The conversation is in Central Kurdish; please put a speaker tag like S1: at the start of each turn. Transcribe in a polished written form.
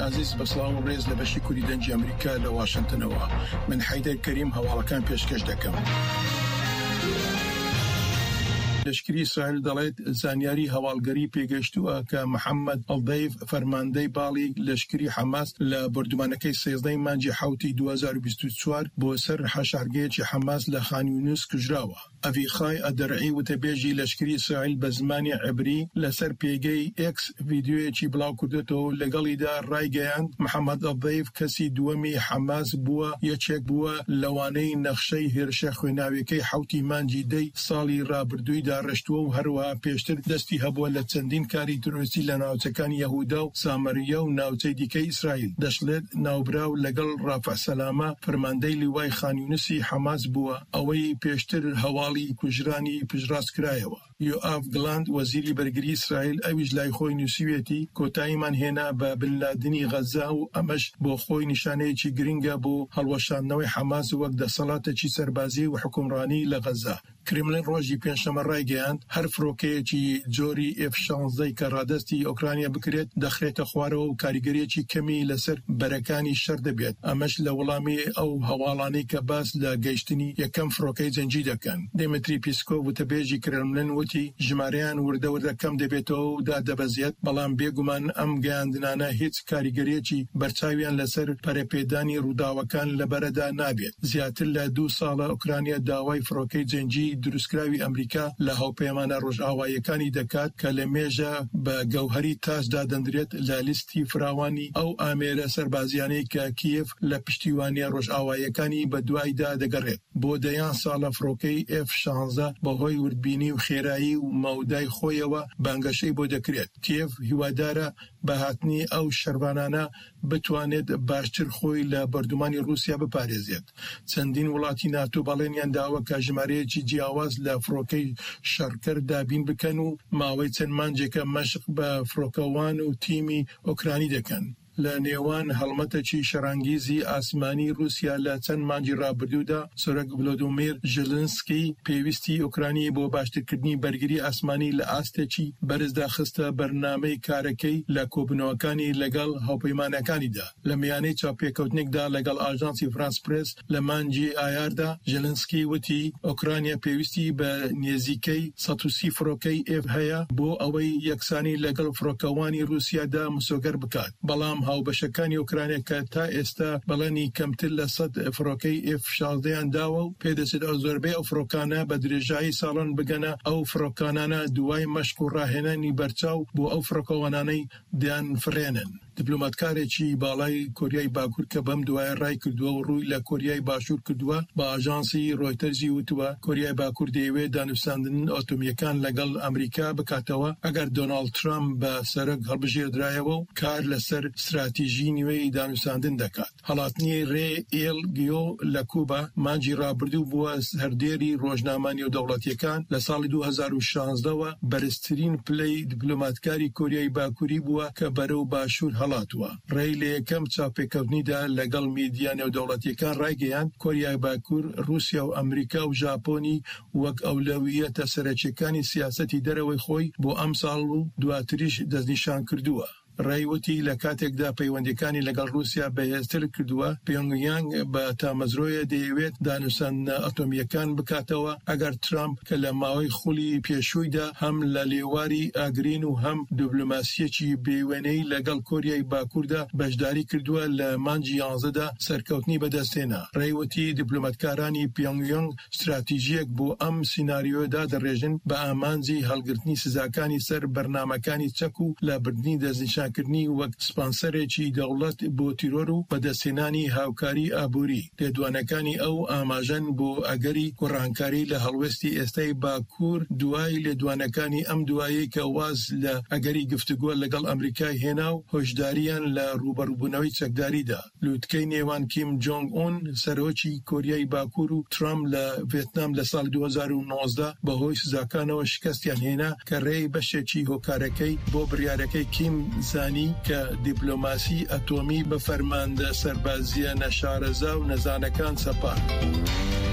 S1: عزیز بەسڵاو و ڕێز لە بەشی کوردی دەنگی ئەمریکا لە واشنگتنەوە. من حەیدەر کەریم هەواڵەکان پێشکەش دەکەم. لەشکری ئیسرائیل دەڵێت زانیاری هەواڵگەری پێگەشتووە کە محەممەد ئەڵدەیف فەرماندەی باڵی لەشکری حەماس لە بردومانەکەی 13 مانگی 2024 بۆ سەر هەشارگەیەکی حەماس لە خان یونس کوژراوە. ئەڤیخای ئەدەرعی وتەبێژی لەشکری ئیسرائیل بە زمانی عبری لەسەر پێگەی ئێکس ڤیدیۆیەکی بڵاو کردێتەوە لەگەڵیدا ڕایگەیاند محەممەد ئەڵدەیف کەسی دووەمی حەماس بووە یەکێک بووە لەوانەی نەخشەی هێرشە خوێناویەکەی 7 مانگی دەی ساڵی ڕابردووی ڕشتووە و هەروەها پێشتر دەستی هەبووە لە چەندین کاری تۆریستی لە ناوچەکانی یەهودا و سامەریە و ناوچەی دیکەی ئیسرائیل. دەشڵێت ناوبراو لەگەڵ ڕافع سەلامە فەرماندەی لیوای خان یونسی حەماس بووە ئەوەی پێشتر هەواڵی کوژرانی پژڕاست کرایەوە. یۆئاف گلاند وەزیری بەرگری ئیسرائیل ئەویش لای خۆی نووسیوێتی کۆتاییمان هێنا بە بنلادنی غەزا و ئەمەش بۆ خۆی نیشانەیەکی گرنگە بۆ هەڵوەشاندنەوەی حەماس وەک دەسەڵاتێکی سەربازی و حکومڕانی لە غەزا. کرملین ڕۆژی پێنجشەمە ڕایگەیاند هەر فڕۆکەیەکی جۆری F-16 کە ڕادستی ئۆکرانیا بکرێت دەخرێتە خوارەوە و کاریگەریەکی کەمی لەسەر بەرەکانی شەر دەبێت. ئەمەش لە وەڵامی ئەو هەواڵانەی کە باس لە گەیشتنی یەکەم فڕۆکەی جەنگی دەکەن. دێمەتری پیسکۆڤ وتەبێژی کرملین وتی ژمارەیان وردە کەم دەبێتەوە و دادەبەزێت، بەڵام بێگومان ئەم گەیاندنانە هیچ کاریگەریەکی بەرچاویان لەسەر پەرەپێدانی ڕووداوەکان لەبەرەدا نابێت. زیاتر لە 2 ساڵە ئۆکرانیا داوای فڕۆکەی جەنگی دروستکراوی ئەمریکا لە هاوپەیمانە ڕۆژئاواییەکانی دەکات کە لە مێژە بە گەوهری تاشدا دەندرێت لە لیستی فراوانی ئەو ئامێرە سەربازیانەی کە کیف لە پشتیوانی ڕۆژئاواییەکانی بە دوایدا دەگەڕێت. بۆ دەیان ساڵە فڕۆکەی F-16 بەهۆی وردبینی و خێرایی و مەودای خۆیەوە بانگەشەی بۆ دەکرێت. کیف هیوادارە بە هاتنی ئەو شەروانانە بتوانێت باشتر خۆی لە بەردومانی رووسیا بپارێزێت. چەندین وڵاتی ناتۆ بەڵێنیان داوە کە ژمارەیەکی جیاواز لە فڕۆکەی شەڕکەر دابین بکەن و ماوەی چەند مانجێکە مەشق بە فڕۆکەوان و تیمی ئۆکرانی دەکەن. لە نێوان هەڵمەتێکی شەڕانگیزی ئاسمانی رووسیا لە چەند مانگی ڕابردوودا سەرۆک ڤلۆدۆمیر ژێلنسکی پێویستی ئۆکرانی بۆ باشترکردنی بەرگری ئاسمانی لە ئاستێکی بەرزدا خستە بەرنامەی کارەکەی لە کۆبنەوەکانی لەگەڵ هاوپەیمانەکانیدا. لە میانەی چاپێکەوتنێکدا لەگەڵ ئاژانسی فرانس پرێس لە مانگی ئایاردا ژێلنسکی وتی ئۆکرانیا پێویستی بە نێزیکەی 130 فڕۆکەی F هەیە بۆ ئەوەی یەکسانی لەگەڵ فڕۆکەوانی رووسیادا مسۆگەر بکات. بەڵام هاوبەشەکانی ئۆکرانیا کە تا ئێستا بەڵێنی کەمتر لە 100 فڕۆکەی F-16 داوە و پێدەچێت ئەو زۆربەی ئەو فڕۆکانە بە درێژایی ساڵان بگەنە ئەو فڕۆکانانە دوای مەشق و ڕاهێنانی بەرچاو بۆ ئەو فڕۆکەوانانەی دیان فرێنن. دیپلۆماتکارێکی باڵای کۆریای باکوور کە بەم دوایە ڕای کردووە و ڕووی لە کۆریای باشوور کردووە بە ئاژانسی ڕۆیتەرزی وتووە کۆریای باکوور دەیەوێت دانوستاندن ئۆتۆمیەکان لەگەڵ ئەمریکا بکاتەوە ئەگەر دۆناڵد ترامپ بە سەرک هەڵبژێردرایەوە و کار لەسەر استراتیژی نوێی دانوستاندن دەکات. هەڵاتنی ڕێ ئێل گیۆ لە کوبا مانگی ڕابردوو بووە هەردێری ڕۆژنامانی و دەوڵەتیەکان لە ساڵی 2016ەوە بەرزترین پلەی دیپلۆماتکاری کۆریای باکووری بووە کە بەرەو باشوور هەڵاتوە. ڕێی لە یەکەم چاپێکەوتنیدا لەگەڵ میدیانە و دەوڵەتیەکان ڕایگەیاند کۆریای باکوور رووسیا و ئەمریکا و ژاپۆنی وەک ئەولەویەتە سەرەکیەکانی سیاسەتی دەرەوەی خۆی بۆ ئەم ساڵ و دواتریش دەستنیشان کردووە. ڕایوتی لە کاتێکدا پەیوەندەکانی لەگەڵ رووسیا بەهێزتر کردووە پیۆنگیانگ بە تامەزرۆیە دەیەوێت دانوستاندنە ئەتۆمیەکان بکاتەوە ئەگەر ترامپ کە لە ماوەی خولی پێشوویدا هەم لە لێواری ئاگرین و هەم دیپلۆماسیەکی بێوێنەی لەگەڵ کۆریای باکووردا بەشداری کردووە لە مانگی 11دا سەرکەوتنی بەدەستێنا. ڕایوتی دیپلۆماتکارانی پیۆنگیانگ استراتیژیەک بۆ ئەم سیناریۆدا دەڕێژن بە ئامانجی هەڵگرتنی سزاکانی سەر بەرنامەکانی چەک و لە بردننی دەستنیشانکردنی وەک سپانسەرێکی دەوڵەت بۆ تیرۆر و بەدەستێنانی هاوکاری ئابووری. لێدوانەکانی ئەو ئاماژەن بۆ ئەگەری گۆڕانکاری لە هەڵوێستی ئێستای باکوور دوای لێدوانەکانی ئەم دوایی کە واز لە ئەگەری گفتوگۆ لەگەڵ ئەمریکای هێنا و هۆشداریان لە ڕوبەڕووبوونەوەی چەکداریدا. لووتکەی نێوان کیم جۆنگ ئون سەرۆکی کۆریای باکوور و ترامپ لە ڤێتنام لە ساڵی 2019 بەهۆی سزاکانەوە شکستیان هێنا کە ڕێی بەشێکی هۆکارەکەی بۆ بڕیارەکەی کیم زانی کە دیپلۆماسی ئەتۆمی بە فەرماندە سەربازیە نەشارەزا و نەزانەکان سەپار.